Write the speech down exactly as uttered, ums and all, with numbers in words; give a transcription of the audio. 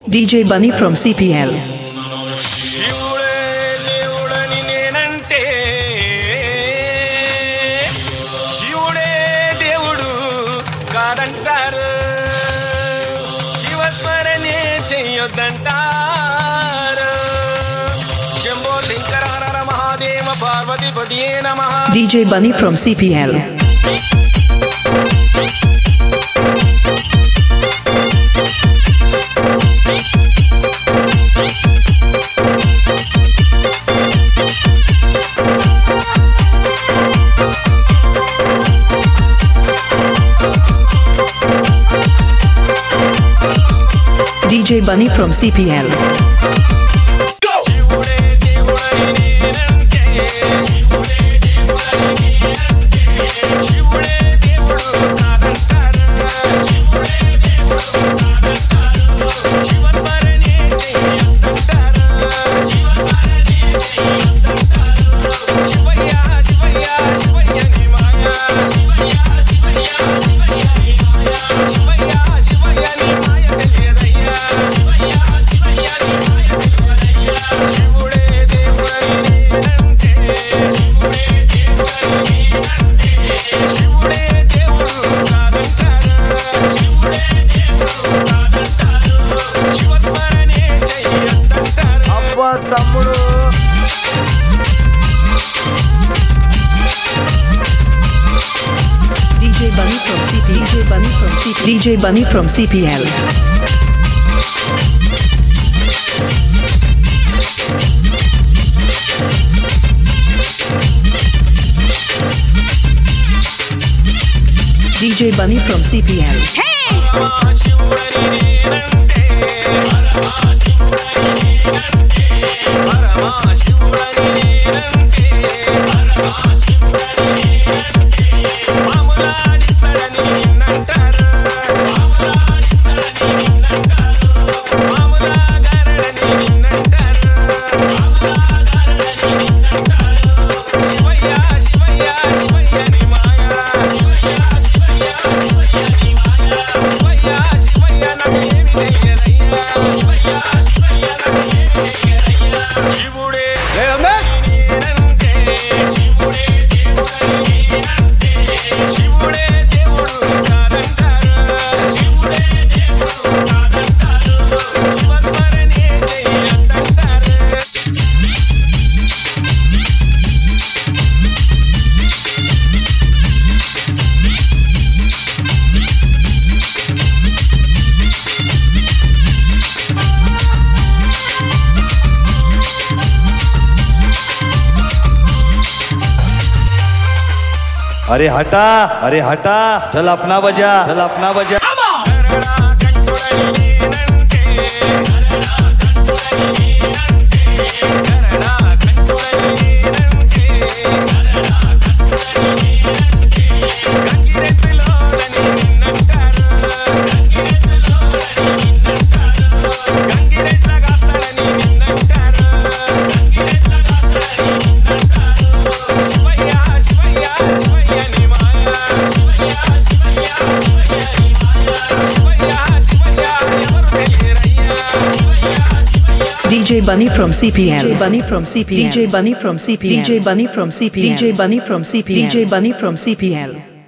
D J Bunny from C P L. శివుడే దేవుడని నేనంటే శివుడే దేవుడు కాదంటారు, శివస్మరణే చెయ్యొద్దంటారు. శంభో శంకర హర మహాదేవ పార్వతీపతియే నమః. D J Bunny from C P L. D J Bunny from C P L. శివుడే దేవుడని నేనంటే శివుడే దేవుడని నేనంటే శివుడే దేవుడు కాదంటారు, శివుడే దేవుడు కాదంటారు. శివస్మరణే చెయ్యొద్దంటారు, శివస్మరణే చెయ్యొద్దంటారు. శివయ్య శివయ్య శివయ్య నీ మాయ, శివయ్య శివయ్య శివయ్య నీ మాయ, శివయ్య శివయ్య నీ మాయ తెలియదయ్యా, శివయ్య శివయ్య నీ మాయ తెలియదయ్యా. శివుడే దేవుడని నేనంటే శివుడే దేవుడని నేనంటే శివుడే దేవుడు కాదంటారు, శివుడే దేవుడు కాదంటారు. శివస్మరణే చెయ్యొద్దంటారు. అబ్బా తమ్ముడు D J Bunny from C P L. D J Bunny from C P L. D J Bunny from C P L. D J Bunny from C P L. పరమశివుడని నేనంటే పరమశివుడని నేనంటే పరమశివుడని నేనంటే పరమశివుడని నేనంటే మాములాడిస్తాడని నిన్నంటారు, మాములాడిస్తాడని నిన్నంటారు. మాములాగారడని నిన్నంటారు, మాములాగారడని నిన్నంటారు. శివయ్య శివయ్య శివయ్య నీ మాయ, శివయ్య శివయ్య శివయ్య నీ మాయ, శివయ్య శివయ్య నాకేమి తెలియదయ్యా, శివయ్య శివయ్య నాకేమి తెలియదయ్యా. శివుడే నేనంటే శివుడే దేవుడని నేనంటే శివుడే దేవుడు కాదంటారు, శివుడే దేవుడు కాదంటారు. శివస్మరణే చెయ్యొద్దంటారు. अरे हटा अरे हटा चल अपना बजा चल अपना बजा కరడా కంఠుడని నేనంటే కరడా కంఠుడని నేనంటే కరడా కంఠుడని నేనంటే కరడా కంఠుడని నేనంటే గంగిరెద్దులోడని నిన్నంటారు, గంగిరెద్దులోడని నిన్నంటారు. గంగిరెద్దుల కాస్తాడని నిన్నంటారు, గంగిరెద్దుల కాస్తాడని నిన్నంటారు. శివయ్య శివయ్య శివయ్య నీ మాయ, శివయ్య శివయ్య శివయ్య నీ మాయ, శివయ్య శివయ్య ఎవరు తెలియరయ్యా, Shivayya Shivayya. D J Bunny from C P L. D J Bunny from C P L. D J Bunny from C P L. D J Bunny from C P L. D J Bunny from C P L. D J Bunny from C P L.